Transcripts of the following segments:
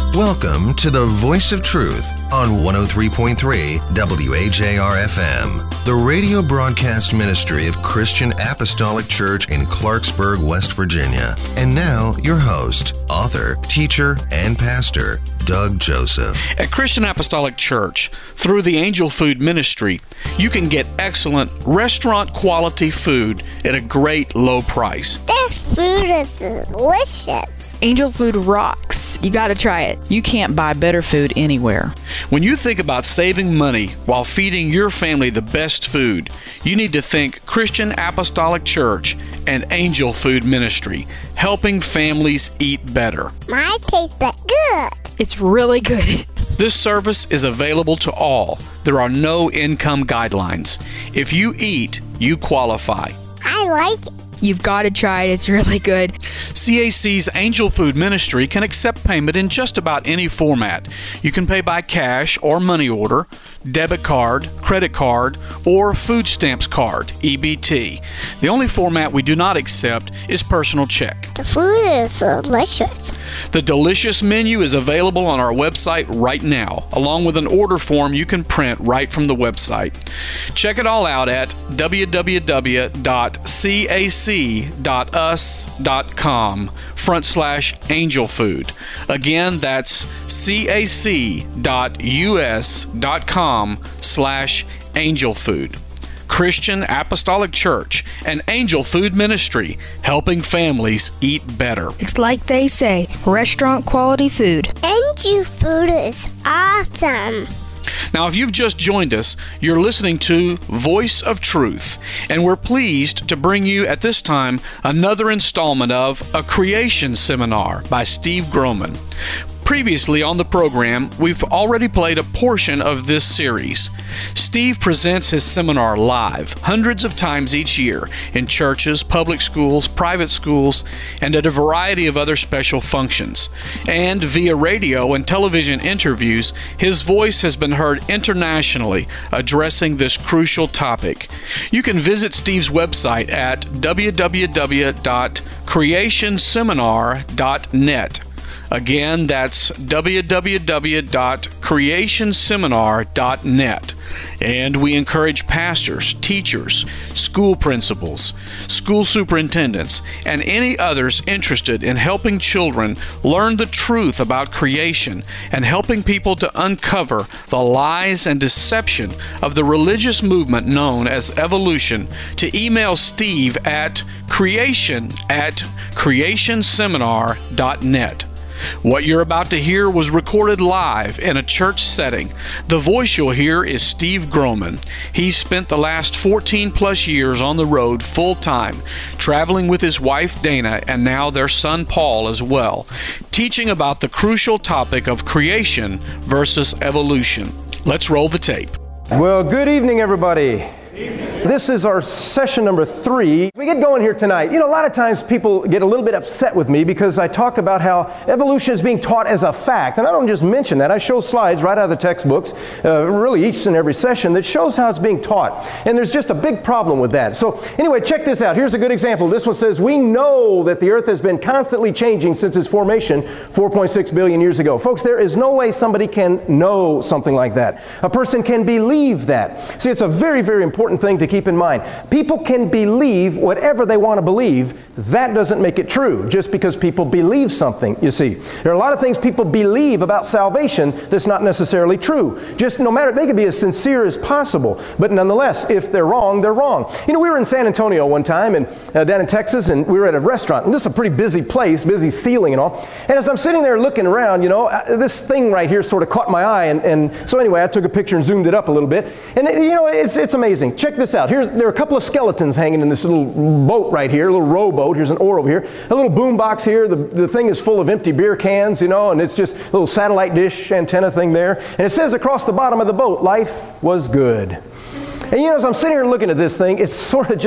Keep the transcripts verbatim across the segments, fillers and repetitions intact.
Welcome to the Voice of Truth on one oh three point three W A J R F M, the radio broadcast ministry of Christian Apostolic Church in Clarksburg, West Virginia. And now, your host, author, teacher, and pastor, Doug Joseph. At Christian Apostolic Church, through the Angel Food Ministry, you can get excellent restaurant-quality food at a great low price. Their food is delicious. Angel Food rocks. You gotta try it. You can't buy better food anywhere. When you think about saving money while feeding your family the best food, you need to think Christian Apostolic Church and Angel Food Ministry, helping families eat better. Mine tastes good. It's really good. This service is available to all. There are no income guidelines. If you eat, you qualify. I like it. You've got to try it. It's really good. C A C's Angel Food Ministry can accept payment in just about any format. You can pay by cash or money order, debit card, credit card, or food stamps card, E B T. The only format we do not accept is personal check. The food is delicious. The delicious menu is available on our website right now, along with an order form you can print right from the website. Check it all out at w w w dot cac dot us dot com front slash angel food. Again, that's cac dot us dot com slash angel food. Christian Apostolic Church and Angel Food Ministry, helping families eat better. It's like they say, restaurant quality food. Angel food is awesome. Now, if you've just joined us, you're listening to Voice of Truth, and we're pleased to bring you at this time another installment of A Creation Seminar by Steve Groman. Previously on the program, we've already played a portion of this series. Steve presents his seminar live, hundreds of times each year, in churches, public schools, private schools, and at a variety of other special functions. And via radio and television interviews, his voice has been heard internationally addressing this crucial topic. You can visit Steve's website at w w w dot creation seminar dot net. Again, that's w w w dot creation seminar dot net. And we encourage pastors, teachers, school principals, school superintendents, and any others interested in helping children learn the truth about creation and helping people to uncover the lies and deception of the religious movement known as evolution to email Steve at creation at creation seminar dot net. What you're about to hear was recorded live in a church setting. The voice you'll hear is Steve Groman. He's spent the last fourteen plus years on the road full time, traveling with his wife Dana and now their son Paul as well, teaching about the crucial topic of creation versus evolution. Let's roll the tape. Well, good evening, everybody. This is our session number three. We get going here tonight. You know, a lot of times people get a little bit upset with me because I talk about how evolution is being taught as a fact. And I don't just mention that. I show slides right out of the textbooks, uh, really each and every session, that shows how it's being taught. And there's just a big problem with that. So anyway, check this out. Here's a good example. This one says, we know that the earth has been constantly changing since its formation four point six billion years ago. Folks, there is no way somebody can know something like that. A person can believe that. See, it's a very, very important thing to keep in mind. People can believe whatever they want to believe. That doesn't make it true just because people believe something, you see. There are a lot of things people believe about salvation that's not necessarily true. Just no matter, they can be as sincere as possible, but nonetheless, if they're wrong, they're wrong. You know, we were in San Antonio one time and uh, down in Texas, and we were at a restaurant, and this is a pretty busy place, busy ceiling and all. And as I'm sitting there looking around, you know, uh, this thing right here sort of caught my eye, and, and so anyway, I took a picture and zoomed it up a little bit. And you know, it's it's amazing. Check this out. Here's, there are a couple of skeletons hanging in this little boat right here, a little rowboat. Here's an oar over here. A little boom box here. The, the thing is full of empty beer cans, you know, and it's just a little satellite dish antenna thing there. And it says across the bottom of the boat, life was good. And you know, as I'm sitting here looking at this thing, it's sort of just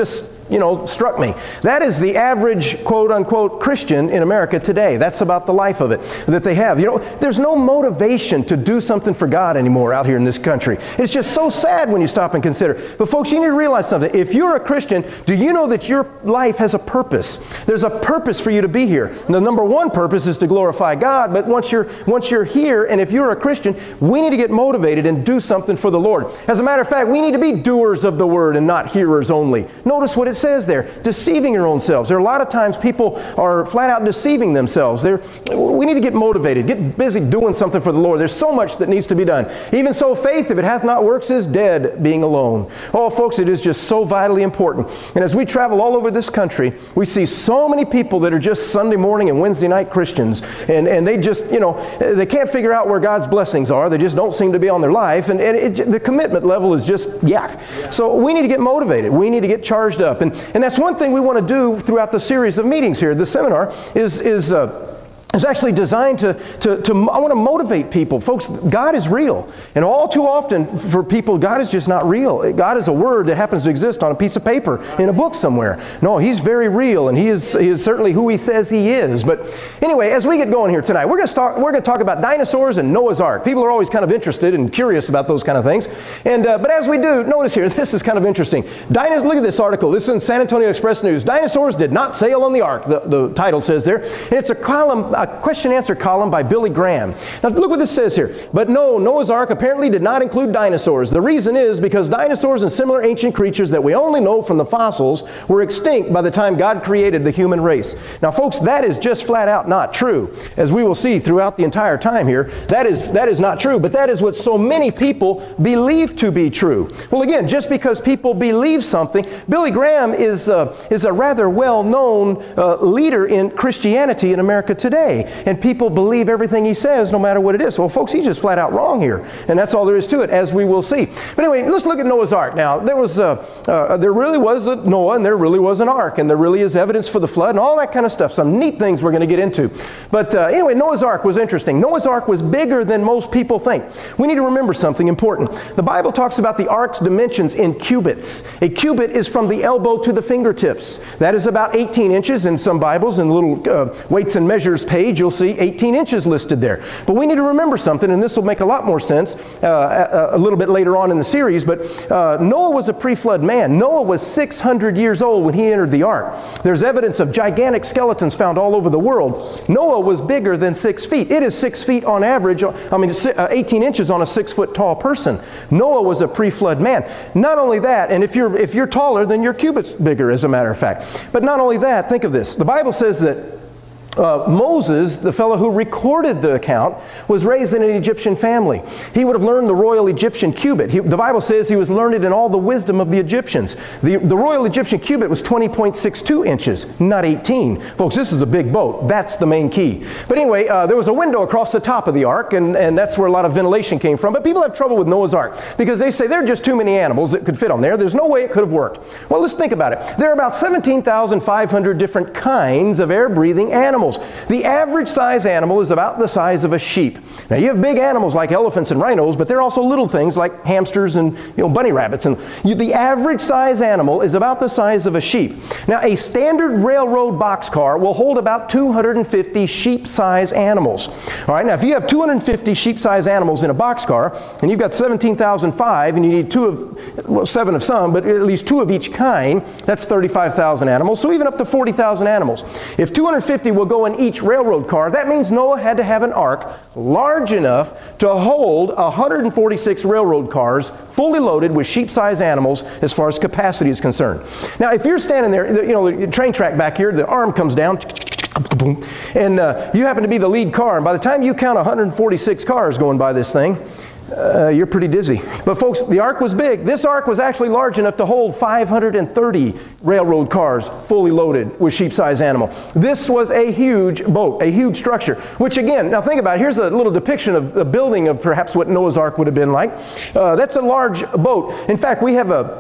you know, struck me. That is the average quote-unquote Christian in America today. That's about the life of it that they have. You know, there's no motivation to do something for God anymore out here in this country. It's just so sad when you stop and consider. But folks, you need to realize something. If you're a Christian, do you know that your life has a purpose? There's a purpose for you to be here. And the number one purpose is to glorify God, but once you're, once you're here, and if you're a Christian, we need to get motivated and do something for the Lord. As a matter of fact, we need to be doers of the Word and not hearers only. Notice what it says there, deceiving your own selves. There are a lot of times people are flat out deceiving themselves. They're, we need to get motivated, get busy doing something for the Lord. There's so much that needs to be done. Even so, faith, if it hath not works, is dead, being alone. Oh, folks, it is just so vitally important. And as we travel all over this country, we see so many people that are just Sunday morning and Wednesday night Christians, and, and they just, you know, they can't figure out where God's blessings are. They just don't seem to be on their life, and, and it, the commitment level is just yuck. So we need to get motivated. We need to get charged up. And, and that's one thing we want to do throughout the series of meetings here. The seminar is, is uh, It's actually designed to, to, to, I want to motivate people. Folks, God is real. And all too often for people, God is just not real. God is a word that happens to exist on a piece of paper in a book somewhere. No, He's very real, and He is, he is certainly who He says He is. But anyway, as we get going here tonight, we're going to start, we're going to talk about dinosaurs and Noah's Ark. People are always kind of interested and curious about those kind of things. And uh, but as we do, notice here, this is kind of interesting. Dinos, look at this article. This is in San Antonio Express News. Dinosaurs did not sail on the Ark, the, the title says there. And it's a column, a question-answer column by Billy Graham. Now look what this says here. But no, Noah's Ark apparently did not include dinosaurs. The reason is because dinosaurs and similar ancient creatures that we only know from the fossils were extinct by the time God created the human race. Now folks, that is just flat out not true. As we will see throughout the entire time here, that is, that is not true. But that is what so many people believe to be true. Well again, just because people believe something, Billy Graham is, uh, is a rather well-known uh, leader in Christianity in America today. And people believe everything he says, no matter what it is. Well, folks, he's just flat out wrong here. And that's all there is to it, as we will see. But anyway, let's look at Noah's Ark. Now, there was uh, uh, there really was a Noah, and there really was an ark, and there really is evidence for the flood, and all that kind of stuff. Some neat things we're going to get into. But uh, anyway, Noah's Ark was interesting. Noah's Ark was bigger than most people think. We need to remember something important. The Bible talks about the ark's dimensions in cubits. A cubit is from the elbow to the fingertips. That is about eighteen inches in some Bibles. In the little uh, weights and measures page, you'll see eighteen inches listed there. But we need to remember something, and this will make a lot more sense uh, a, a little bit later on in the series, but uh, Noah was a pre-flood man. Noah was six hundred years old when he entered the ark. There's evidence of gigantic skeletons found all over the world. Noah was bigger than six feet. It is six feet on average, I mean eighteen inches on a six foot tall person. Noah was a pre-flood man. Not only that, and if you're, if you're taller, then your cubit's bigger, as a matter of fact. But not only that, think of this. The Bible says that Uh, Moses, the fellow who recorded the account, was raised in an Egyptian family. He would have learned the royal Egyptian cubit. He, the Bible says he was learned in all the wisdom of the Egyptians. The, the royal Egyptian cubit was twenty point six two inches, not eighteen. Folks, this is a big boat. That's the main key. But anyway, uh, there was a window across the top of the ark, and, and that's where a lot of ventilation came from. But people have trouble with Noah's Ark because they say there are just too many animals that could fit on there. There's no way it could have worked. Well, let's think about it. There are about seventeen thousand five hundred different kinds of air-breathing animals. The average size animal is about the size of a sheep. Now you have big animals like elephants and rhinos, but there are also little things like hamsters and you know bunny rabbits. And you, the average size animal is about the size of a sheep. Now a standard railroad boxcar will hold about two hundred fifty sheep-size animals. All right. Now if you have two hundred fifty sheep-size animals in a boxcar, and you've got seventeen thousand five, and you need two of, well, seven of some, but at least two of each kind, that's thirty-five thousand animals. So even up to forty thousand animals. If two hundred fifty will go in each railroad car, that means Noah had to have an ark large enough to hold one hundred forty-six railroad cars fully loaded with sheep-sized animals as far as capacity is concerned. Now, if you're standing there, you know, the train track back here, the arm comes down, and uh, you happen to be the lead car, and by the time you count one hundred forty-six cars going by this thing, Uh, you're pretty dizzy. But folks, the ark was big. This ark was actually large enough to hold five hundred thirty railroad cars fully loaded with sheep-sized animal. This was a huge boat, a huge structure, which again, now think about it. Here's a little depiction of the building of perhaps what Noah's Ark would have been like. Uh, that's a large boat. In fact, we have a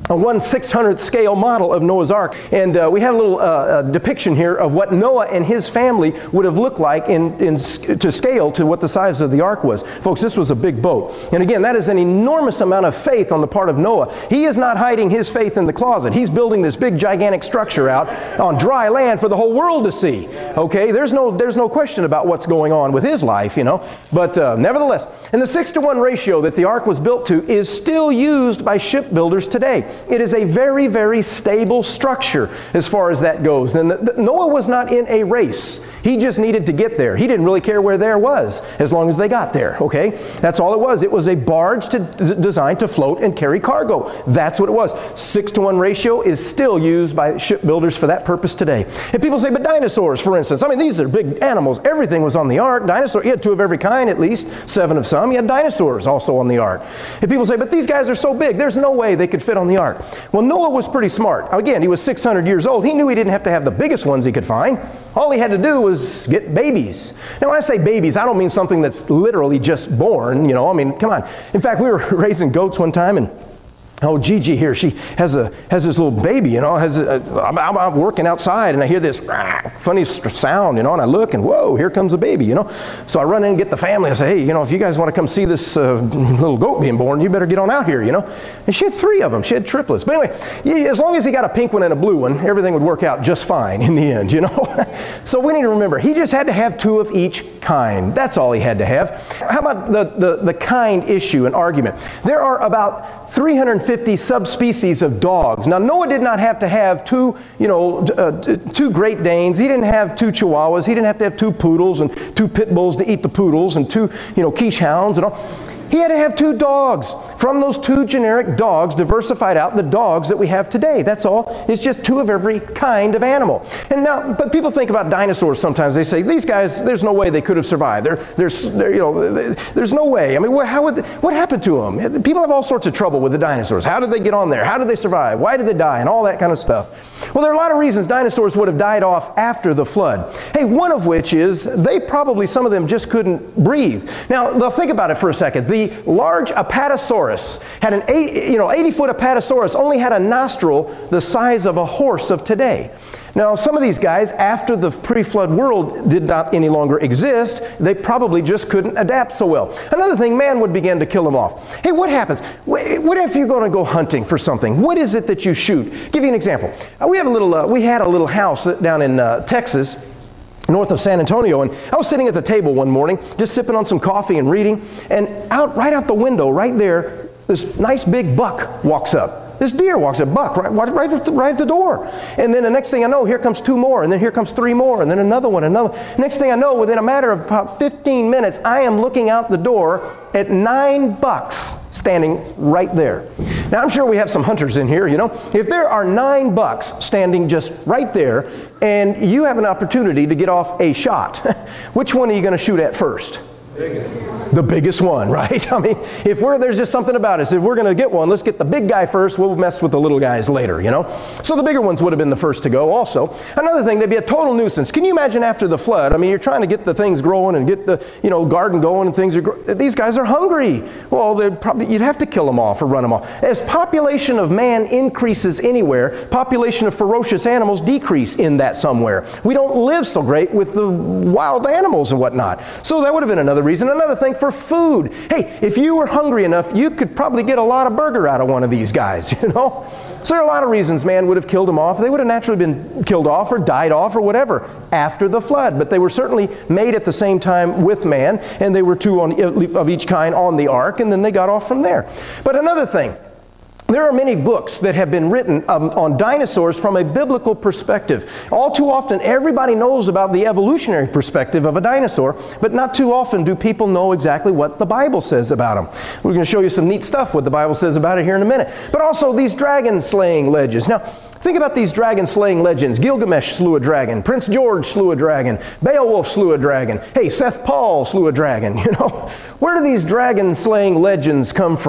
a one six hundredth scale model of Noah's Ark. And uh, we have a little uh, uh, depiction here of what Noah and his family would have looked like in, in to scale to what the size of the ark was. Folks, this was a big boat. And again, that is an enormous amount of faith on the part of Noah. He is not hiding his faith in the closet. He's building this big gigantic structure out on dry land for the whole world to see. Okay, there's no, there's no question about what's going on with his life, you know. But uh, nevertheless, and the six to one ratio that the ark was built to is still used by shipbuilders today. It is a very, very stable structure as far as that goes. And the, the, Noah was not in a race. He just needed to get there. He didn't really care where there was as long as they got there, okay? That's all it was. It was a barge to, d- designed to float and carry cargo. That's what it was. Six to one ratio is still used by shipbuilders for that purpose today. And people say, but dinosaurs, for instance, I mean, these are big animals. Everything was on the ark. Dinosaur, you had two of every kind at least, seven of some. You had dinosaurs also on the ark. And people say, but these guys are so big, there's no way they could fit on the ark. Well, Noah was pretty smart. Again, he was six hundred years old. He knew he didn't have to have the biggest ones he could find. All he had to do was get babies. Now, when I say babies, I don't mean something that's literally just born, you know. I mean, come on. In fact, we were raising goats one time, and oh, Gigi here, she has a has this little baby, you know. Has a, I'm, I'm working outside, and I hear this rah, funny sound, you know, and I look, and whoa, here comes a baby, you know. So I run in and get the family. I say, hey, you know, if you guys want to come see this uh, little goat being born, you better get on out here, you know. And she had three of them. She had triplets. But anyway, as long as he got a pink one and a blue one, everything would work out just fine in the end, you know. So we need to remember, he just had to have two of each kind. That's all he had to have. How about the, the, the kind issue and argument? There are about three hundred fifty subspecies of dogs. Now, Noah did not have to have two, you know, uh, two Great Danes. He didn't have two Chihuahuas. He didn't have to have two poodles and two pit bulls to eat the poodles and two, you know, quiche hounds and all. He had to have two dogs. From those two generic dogs, diversified out the dogs that we have today. That's all. It's just two of every kind of animal. And now, but people think about dinosaurs sometimes. They say, these guys, there's no way they could have survived. They're, they're, they're, you know, there's no way. I mean, what, how would, what happened to them? People have all sorts of trouble with the dinosaurs. How did they get on there? How did they survive? Why did they die? And all that kind of stuff. Well, there are a lot of reasons dinosaurs would have died off after the flood. Hey, one of which is they probably, some of them just couldn't breathe. Now, think about it for a second. The large Apatosaurus had an eighty, you know, eighty foot Apatosaurus only had a nostril the size of a horse of today. Now, some of these guys, after the pre-flood world did not any longer exist, they probably just couldn't adapt so well. Another thing, man would begin to kill them off. Hey, what happens? What if you're going to go hunting for something? What is it that you shoot? Give you an example. We have a little. Uh, we had a little house down in uh, Texas, north of San Antonio, and I was sitting at the table one morning, just sipping on some coffee and reading, and out right out the window, right there, this nice big buck walks up. This deer walks a buck right, right, at the, right at the door. And then the next thing I know, here comes two more, and then here comes three more, and then another one, another. Next thing I know, within a matter of about fifteen minutes, I am looking out the door at nine bucks standing right there. Now, I'm sure we have some hunters in here, you know. If there are nine bucks standing just right there, and you have an opportunity to get off a shot, which one are you going to shoot at first? Biggest. The biggest one, right? I mean, if we're, there's just something about us. If we're going to get one, let's get the big guy first. We'll mess with the little guys later, you know? So the bigger ones would have been the first to go also. Another thing, they'd be a total nuisance. Can you imagine after the flood? I mean, you're trying to get the things growing and get the, you know, garden going and things are, gro- these guys are hungry. Well, they'd probably, you'd have to kill them off or run them off. As population of man increases anywhere, population of ferocious animals decrease in that somewhere. We don't live so great with the wild animals and whatnot. So that would have been another reason. Another thing, for food. Hey, if you were hungry enough, you could probably get a lot of burger out of one of these guys, you know? So there are a lot of reasons man would have killed them off. They would have naturally been killed off or died off or whatever after the flood. But they were certainly made at the same time with man, and they were two on, of each kind on the ark, and then they got off from there. But another thing, there are many books that have been written um, on dinosaurs from a biblical perspective. All too often, everybody knows about the evolutionary perspective of a dinosaur, but not too often do people know exactly what the Bible says about them. We're going to show you some neat stuff, what the Bible says about it here in a minute. But also these dragon-slaying legends. Now, think about these dragon-slaying legends. Gilgamesh slew a dragon. Prince George slew a dragon. Beowulf slew a dragon. Hey, Seth Paul slew a dragon, you know. Where do these dragon-slaying legends come from?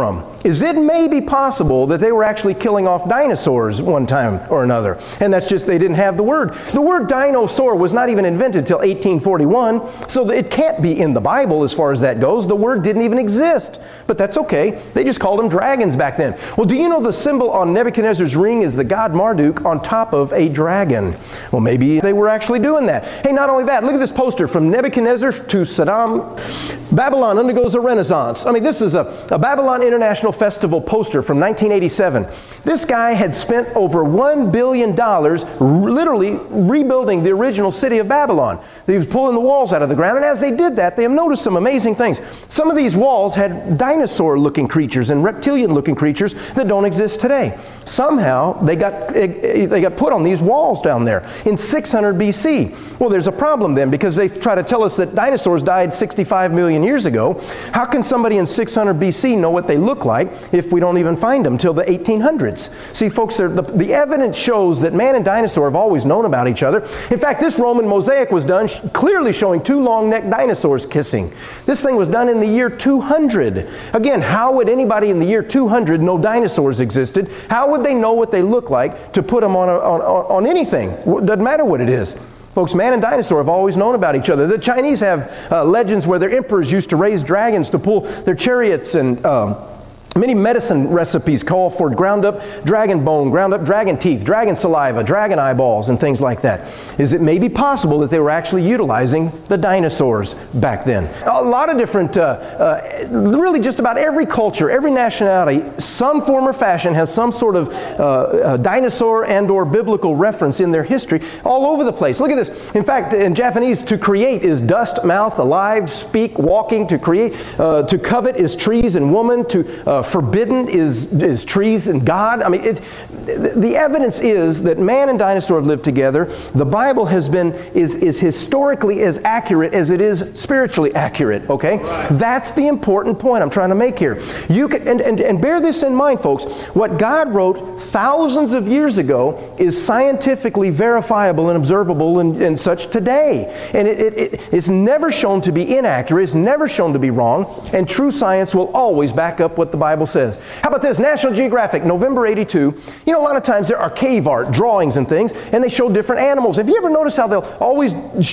is it may be possible that they were actually killing off dinosaurs one time or another. And that's just, they didn't have the word. The word dinosaur was not even invented until eighteen forty-one, so it can't be in the Bible as far as that goes. The word didn't even exist. But that's okay. They just called them dragons back then. Well, do you know the symbol on Nebuchadnezzar's ring is the god Marduk on top of a dragon? Well, maybe they were actually doing that. Hey, not only that, look at this poster from Nebuchadnezzar to Saddam. Babylon undergoes a renaissance. I mean, this is a, a Babylon International Festival poster from nineteen eighty-seven. This guy had spent over one billion dollars literally rebuilding the original city of Babylon. He was pulling the walls out of the ground, and as they did that, they have noticed some amazing things. Some of these walls had dinosaur-looking creatures and reptilian-looking creatures that don't exist today. Somehow, they got, they got put on these walls down there in six hundred B C. Well, there's a problem then, because they try to tell us that dinosaurs died sixty-five million years ago. How can somebody in six hundred B C know what they look like if we don't even find them till the eighteen hundreds? See, folks, the, the evidence shows that man and dinosaur have always known about each other. In fact, this Roman mosaic was done sh- clearly showing two long-necked dinosaurs kissing. This thing was done in the year two hundred. Again, how would anybody in the year two hundred know dinosaurs existed? How would they know what they look like to put them on, a, on, on anything? It doesn't matter what it is. Folks, man and dinosaur have always known about each other. The Chinese have uh, legends where their emperors used to raise dragons to pull their chariots, and um, many medicine recipes call for ground up dragon bone, ground up dragon teeth, dragon saliva, dragon eyeballs, and things like that. Is it maybe possible that they were actually utilizing the dinosaurs back then? A lot of different, uh, uh, really just about every culture, every nationality, some form or fashion has some sort of uh, uh, dinosaur and or biblical reference in their history all over the place. Look at this. In fact, in Japanese, to create is dust, mouth, alive, speak, walking. To create, uh, to covet is trees and woman. To uh, forbidden is, is trees and God. I mean, it, the evidence is that man and dinosaur have lived together. The Bible has been, is, is historically as accurate as it is spiritually accurate, okay? Right. That's the important point I'm trying to make here. You can, and, and, and bear this in mind, folks. What God wrote thousands of years ago is scientifically verifiable and observable and, and such today. And it, it, it, it's never shown to be inaccurate. It's never shown to be wrong. And true science will always back up what the Bible says. How about this? National Geographic, November eighty-two. You know, a lot of times there are cave art, drawings and things, and they show different animals. Have you ever noticed how they'll always,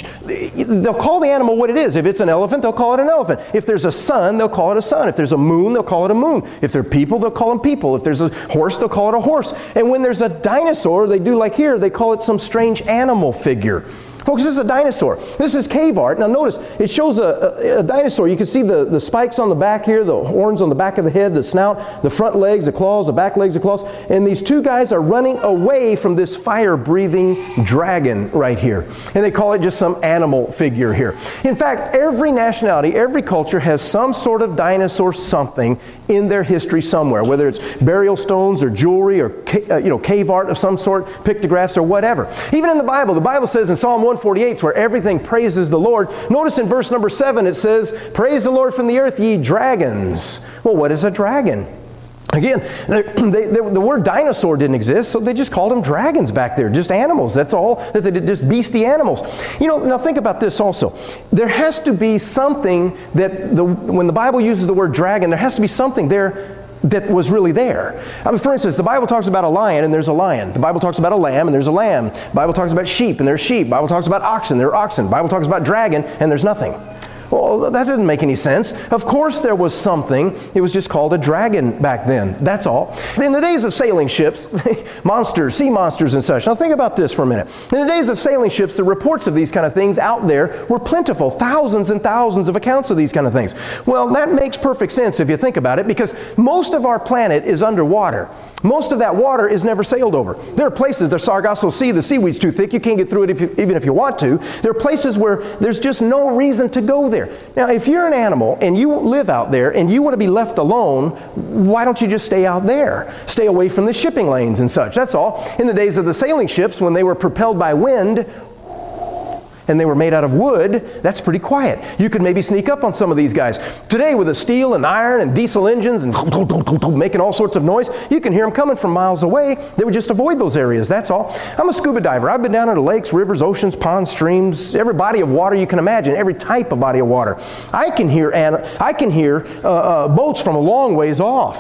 they'll call the animal what it is. If it's an elephant, they'll call it an elephant. If there's a sun, they'll call it a sun. If there's a moon, they'll call it a moon. If they're people, they'll call them people. If there's a horse, they'll call it a horse. And when there's a dinosaur, they do like here, they call it some strange animal figure. Folks, this is a dinosaur. This is cave art. Now notice, it shows a, a, a dinosaur. You can see the, the spikes on the back here, the horns on the back of the head, the snout, the front legs, the claws, the back legs, the claws. And these two guys are running away from this fire-breathing dragon right here. And they call it just some animal figure here. In fact, every nationality, every culture has some sort of dinosaur something in their history somewhere, whether it's burial stones or jewelry or ca- uh, you know, cave art of some sort, pictographs or whatever. Even in the Bible, the Bible says in Psalm one forty-eight, where everything praises the Lord, notice in verse number seven it says, "Praise the Lord from the earth, ye dragons." Well, what is a dragon? Again, they, they, the word dinosaur didn't exist, so they just called them dragons back there, just animals. That's all. That they did, just beastie animals. You know, now think about this also. There has to be something that, the, when the Bible uses the word dragon, there has to be something there that was really there. I mean, for instance, the Bible talks about a lion and there's a lion. The Bible talks about a lamb and there's a lamb. The Bible talks about sheep and there's sheep. The Bible talks about oxen, there are oxen. The Bible talks about dragon and there's nothing. Well, that doesn't make any sense. Of course there was something. It was just called a dragon back then. That's all. In the days of sailing ships, monsters, sea monsters and such. Now think about this for a minute. In the days of sailing ships, the reports of these kind of things out there were plentiful. Thousands and thousands of accounts of these kind of things. Well, that makes perfect sense if you think about it, because most of our planet is underwater. Most of that water is never sailed over. There are places, the Sargasso Sea, the seaweed's too thick, you can't get through it if you, even if you want to. There are places where there's just no reason to go there. Now, if you're an animal and you live out there and you want to be left alone, why don't you just stay out there? Stay away from the shipping lanes and such, that's all. In the days of the sailing ships, when they were propelled by wind, and they were made out of wood, that's pretty quiet. You could maybe sneak up on some of these guys. Today, with the steel and iron and diesel engines and making all sorts of noise, you can hear them coming from miles away. They would just avoid those areas, that's all. I'm a scuba diver. I've been down into lakes, rivers, oceans, ponds, streams, every body of water you can imagine, every type of body of water. I can hear, I can hear uh, uh, boats from a long ways off.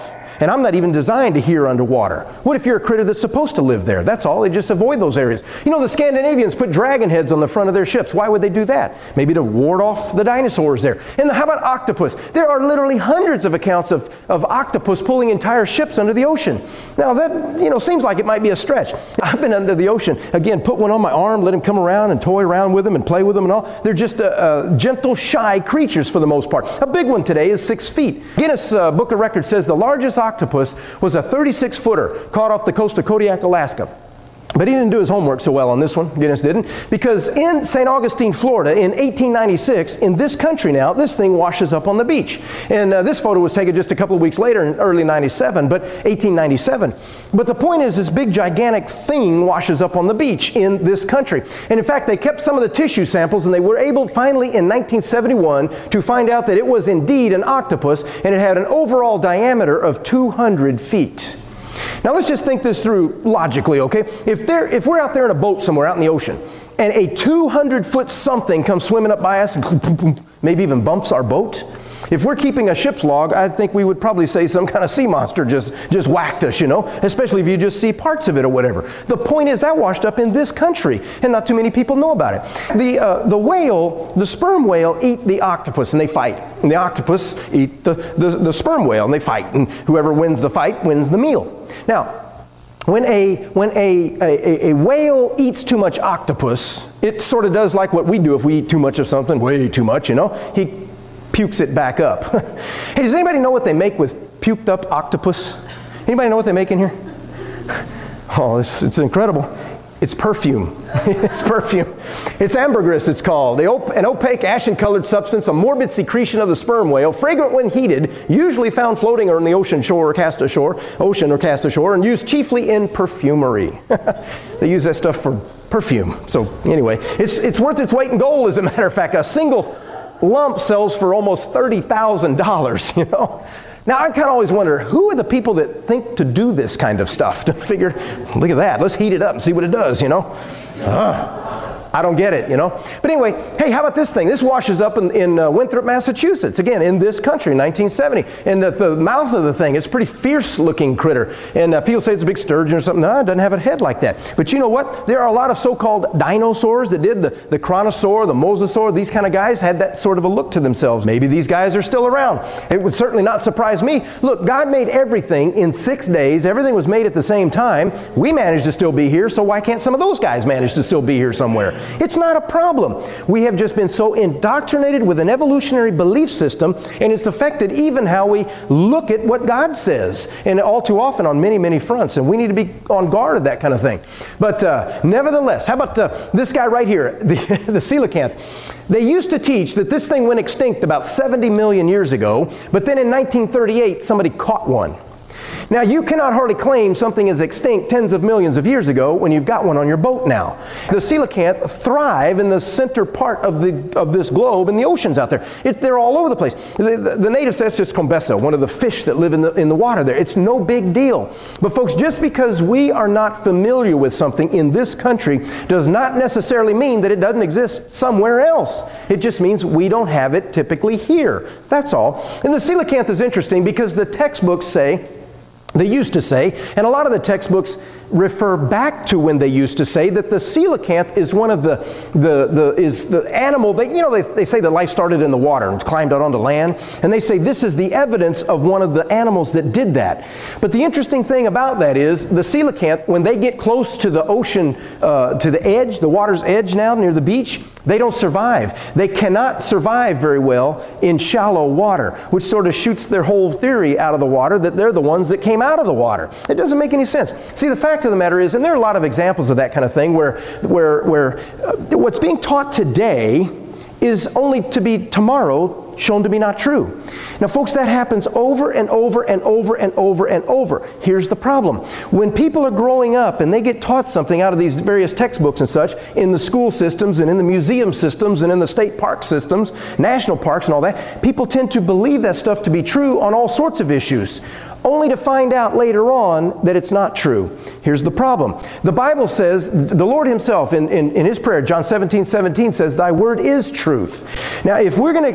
And I'm not even designed to hear underwater. What if you're a critter that's supposed to live there? That's all. They just avoid those areas. You know, the Scandinavians put dragon heads on the front of their ships. Why would they do that? Maybe to ward off the dinosaurs there. And how about octopus? There are literally hundreds of accounts of, of octopus pulling entire ships under the ocean. Now that, you know, seems like it might be a stretch. I've been under the ocean. Again, put one on my arm, let him come around and toy around with them and play with them and all. They're just uh, uh, gentle, shy creatures for the most part. A big one today is six feet. Guinness uh, Book of Records says the largest octopus was a thirty-six footer caught off the coast of Kodiak, Alaska. But he didn't do his homework so well on this one, Guinness didn't, because in Saint Augustine, Florida, in eighteen ninety-six, in this country now, this thing washes up on the beach. And uh, this photo was taken just a couple of weeks later in early ninety-seven, but eighteen ninety-seven. But the point is, this big gigantic thing washes up on the beach in this country. And in fact, they kept some of the tissue samples, and they were able finally in nineteen seventy-one to find out that it was indeed an octopus, and it had an overall diameter of two hundred feet. Now let's just think this through logically, okay? If there, if we're out there in a boat somewhere out in the ocean, and a two hundred foot something comes swimming up by us and maybe even bumps our boat, if we're keeping a ship's log, I think we would probably say some kind of sea monster just, just whacked us, you know, especially if you just see parts of it or whatever. The point is that washed up in this country, and not too many people know about it. The, uh, the whale, the sperm whale, eat the octopus, and they fight. And the octopus eat the, the, the sperm whale, and they fight. And whoever wins the fight wins the meal. Now, when a, when a, a, a whale eats too much octopus, it sort of does like what we do if we eat too much of something, way too much, you know. He pukes it back up. Hey, does anybody know what they make with puked up octopus? Anybody know what they make in here? Oh, it's, it's incredible. It's perfume. It's perfume. It's ambergris, it's called. Op- an opaque ashen-colored substance, a morbid secretion of the sperm whale, fragrant when heated, usually found floating on the ocean shore or cast ashore, ocean or cast ashore, and used chiefly in perfumery. They use that stuff for perfume. So anyway, it's, it's worth its weight in gold, as a matter of fact. A single lump sells for almost thirty thousand dollars, you know. Now, I kind of always wonder, who are the people that think to do this kind of stuff? To figure, look at that, let's heat it up and see what it does, you know. Uh, I don't get it, you know. But anyway, hey, how about this thing? This washes up in, in uh, Winthrop, Massachusetts. Again, in this country, nineteen seventy. And the, the mouth of the thing, it's a pretty fierce-looking critter. And uh, people say it's a big sturgeon or something. No, it doesn't have a head like that. But you know what? There are a lot of so-called dinosaurs that did. The, the Kronosaur, the Mosasaur, these kind of guys had that sort of a look to themselves. Maybe these guys are still around. It would certainly not surprise me. Look, God made everything in six days. Everything was made at the same time. We managed to still be here, so why can't some of those guys manage to still be here somewhere? It's not a problem. We have just been so indoctrinated with an evolutionary belief system, and it's affected even how we look at what God says, and all too often on many, many fronts, and we need to be on guard of that kind of thing. But uh, nevertheless, how about uh, this guy right here, the, the coelacanth? They used to teach that this thing went extinct about seventy million years ago, but then in nineteen thirty-eight, somebody caught one. Now, you cannot hardly claim something is extinct tens of millions of years ago when you've got one on your boat now. The coelacanth thrive in the center part of the of this globe in the oceans out there. It, they're all over the place. The, the, the native says it's combesso, one of the fish that live in the, in the water there. It's no big deal. But folks, just because we are not familiar with something in this country does not necessarily mean that it doesn't exist somewhere else. It just means we don't have it typically here. That's all. And the coelacanth is interesting because the textbooks say, they used to say, and a lot of the textbooks refer back to when they used to say that the coelacanth is one of the, the, the is the animal that, you know, they, they say that life started in the water and climbed out onto land. And they say this is the evidence of one of the animals that did that. But the interesting thing about that is the coelacanth, when they get close to the ocean, uh, to the edge, the water's edge now near the beach, they don't survive. They cannot survive very well in shallow water, which sort of shoots their whole theory out of the water that they're the ones that came out of the water. It doesn't make any sense. See, the fact of the matter is, and there are a lot of examples of that kind of thing where, where, where uh, what's being taught today is only to be tomorrow shown to be not true. Now, folks, that happens over and over and over and over and over. Here's the problem. When people are growing up and they get taught something out of these various textbooks and such, in the school systems and in the museum systems and in the state park systems, national parks and all that, people tend to believe that stuff to be true on all sorts of issues, only to find out later on that it's not true. Here's the problem. The Bible says, the Lord himself in, in, in his prayer, John seventeen seventeen says, thy word is truth. Now, if we're going to accept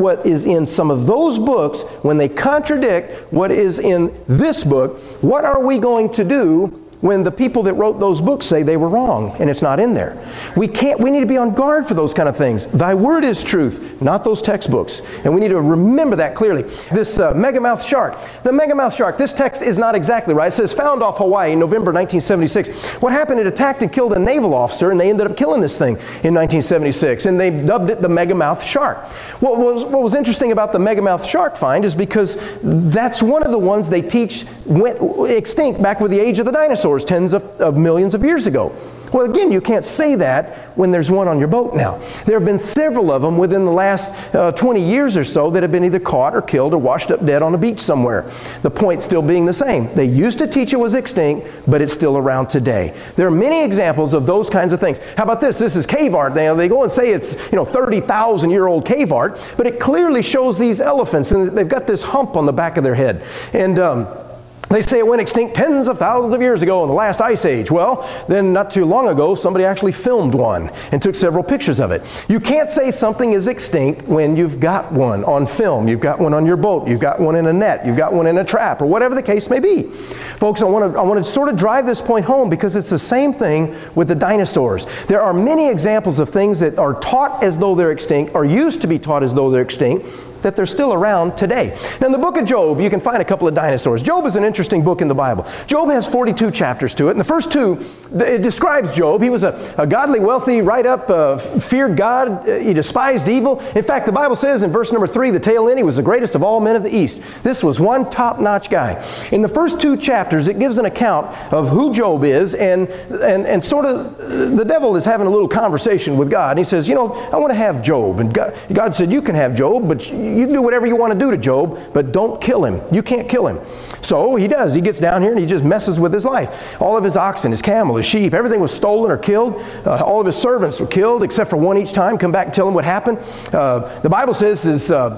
what is in some of those books, when they contradict what is in this book, what are we going to do when the people that wrote those books say they were wrong and it's not in there? We can't, we need to be on guard for those kind of things. Thy word is truth, not those textbooks. And we need to remember that clearly. This uh, megamouth shark, the megamouth shark, this text is not exactly right. It says found off Hawaii, November nineteen seventy-six. What happened? It attacked and killed a naval officer, and they ended up killing this thing in nineteen seventy-six. And they dubbed it the megamouth shark. What was, what was interesting about the megamouth shark find is because that's one of the ones they teach went extinct back with the age of the dinosaurs, tens of, of millions of years ago. Well, again, you can't say that when there's one on your boat now. There have been several of them within the last uh, twenty years or so that have been either caught or killed or washed up dead on a beach somewhere. The point still being the same. They used to teach it was extinct, but it's still around today. There are many examples of those kinds of things. How about this? This is cave art. They, they go and say it's, you know, thirty thousand year old cave art, but it clearly shows these elephants, and they've got this hump on the back of their head. And um, they say it went extinct tens of thousands of years ago in the last ice age. Well, then not too long ago, somebody actually filmed one and took several pictures of it. You can't say something is extinct when you've got one on film. You've got one on your boat. You've got one in a net. You've got one in a trap, or whatever the case may be. Folks, I want to I want to sort of drive this point home because it's the same thing with the dinosaurs. There are many examples of things that are taught as though they're extinct, or used to be taught as though they're extinct, that they're still around today. Now in the book of Job, you can find a couple of dinosaurs. Job is an interesting book in the Bible. Job has forty-two chapters to it. And the first two, it describes Job. He was a, a godly, wealthy, right up, uh, feared God. Uh, he despised evil. In fact, the Bible says in verse number three, the tail end, he was the greatest of all men of the East. This was one top-notch guy. In the first two chapters, it gives an account of who Job is, and, and, and sort of the devil is having a little conversation with God. And he says, you know, I want to have Job. And God, God said, you can have Job, but you can do whatever you want to do to Job, but don't kill him. You can't kill him. So he does. He gets down here and he just messes with his life. All of his oxen, his camel, his sheep, everything was stolen or killed. Uh, all of his servants were killed except for one each time. Come back and tell him what happened. Uh, the Bible says his, uh,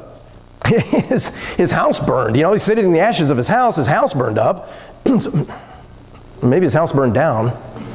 his, his house burned. You know, he's sitting in the ashes of his house. His house burned up. Maybe his house burned down.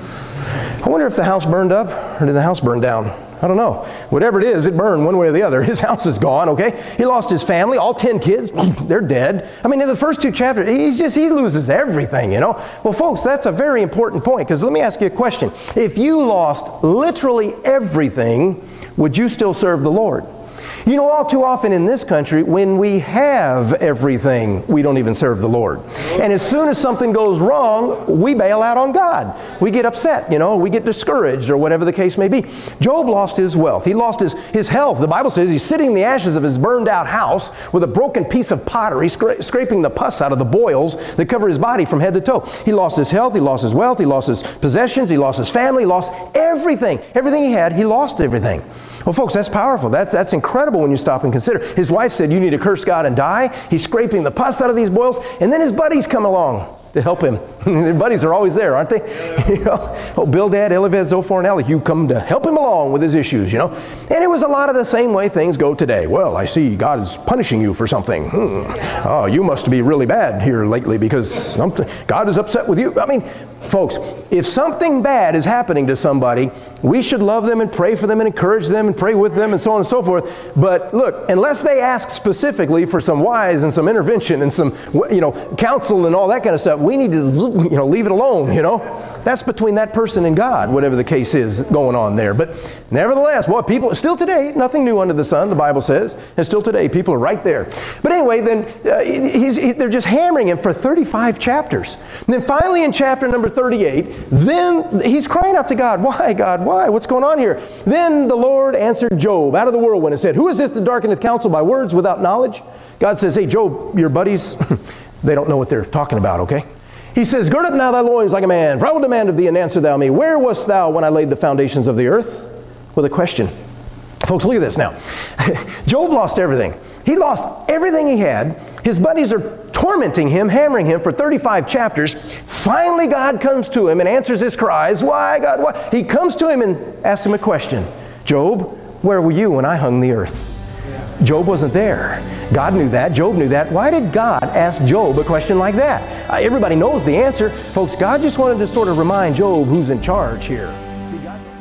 I wonder if the house burned up or did the house burn down? I don't know. Whatever it is, it burned one way or the other. His house is gone, okay? He lost his family, all ten kids, they're dead. I mean, in the first two chapters, he's just, he loses everything, you know? Well, folks, that's a very important point, because let me ask you a question. If you lost literally everything, would you still serve the Lord? You know, all too often in this country, when we have everything, we don't even serve the Lord. And as soon as something goes wrong, we bail out on God. We get upset, you know, we get discouraged, or whatever the case may be. Job lost his wealth. He lost his, his health. The Bible says he's sitting in the ashes of his burned out house with a broken piece of pottery, scra- scraping the pus out of the boils that cover his body from head to toe. He lost his health, he lost his wealth, he lost his possessions, he lost his family, he lost everything. Everything he had, he lost everything. Well, folks, that's powerful. That's, that's incredible when you stop and consider. His wife said, you need to curse God and die. He's scraping the pus out of these boils. And then his buddies come along to help him. Their buddies are always there, aren't they? You know, oh, Bildad, Eliphaz, Zophar, and Elihu come to help him along with his issues, you know. And it was a lot of the same way things go today. Well, I see God is punishing you for something. Hmm. Oh, you must be really bad here lately because something, God is upset with you. I mean, folks, if something bad is happening to somebody, we should love them and pray for them and encourage them and pray with them and so on and so forth. But look, unless they ask specifically for some wise and some intervention and some, you know, counsel and all that kind of stuff, we need to, you know, leave it alone, you know. That's between that person and God, whatever the case is going on there. But nevertheless, well, people, still today, nothing new under the sun, the Bible says. And still today, people are right there. But anyway, then uh, he's, he, they're just hammering him for thirty-five chapters. And then finally in chapter number thirty-eight, then he's crying out to God, why, God, why? What's going on here? Then the Lord answered Job out of the whirlwind and said, who is this that darkeneth counsel by words without knowledge? God says, hey, Job, your buddies, they don't know what they're talking about, okay? He says, gird up now thy loins like a man, for I will demand of thee, and answer thou me. Where wast thou when I laid the foundations of the earth? With a question. Folks, look at this now. Job lost everything. He lost everything he had. His buddies are tormenting him, hammering him for thirty-five chapters. Finally, God comes to him and answers his cries. Why, God, why? He comes to him and asks him a question. Job, where were you when I hung the earth? Job wasn't there. God knew that. Job knew that. Why did God ask Job a question like that? Uh, everybody knows the answer. Folks, God just wanted to sort of remind Job who's in charge here. See, God...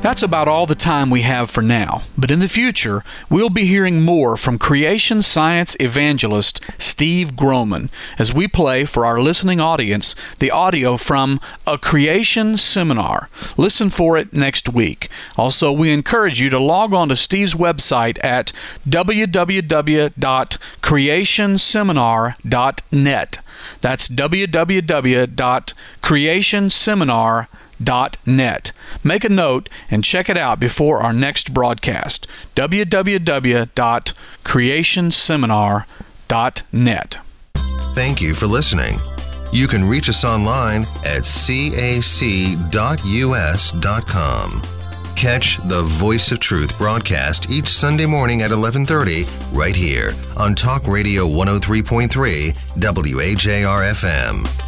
That's about all the time we have for now, but in the future, we'll be hearing more from creation science evangelist Steve Groman as we play for our listening audience the audio from A Creation Seminar. Listen for it next week. Also, we encourage you to log on to Steve's website at w w w dot creation seminar dot net. That's w w w dot creation seminar dot net. Make a note and check it out before our next broadcast. w w w dot creation seminar dot net. Thank you for listening. You can reach us online at c a c dot u s dot com. Catch the Voice of Truth broadcast each Sunday morning at eleven thirty right here on Talk Radio one oh three point three W A J R F M.